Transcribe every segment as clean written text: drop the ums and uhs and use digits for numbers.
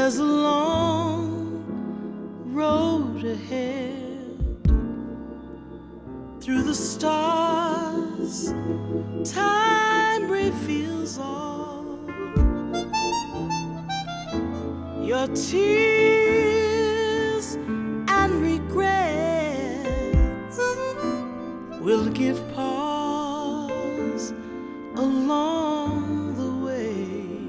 There's a long road ahead through the stars. Time reveals all your tears and regrets will give pause along the way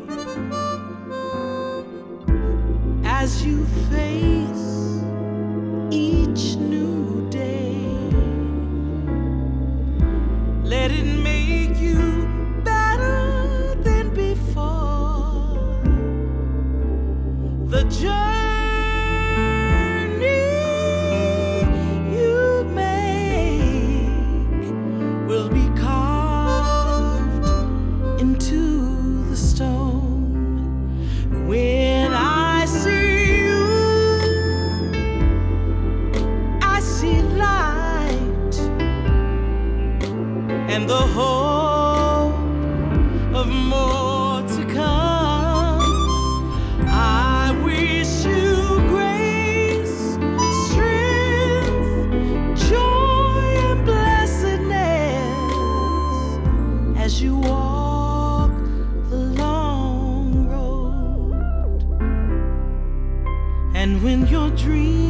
as you face each new day. Let it make you better than before. The journey you make will be carved into the stone. When I see you, I see light and the hope of more to come. I wish you grace, strength, joy, and blessedness as you walk the long road. And when your dreams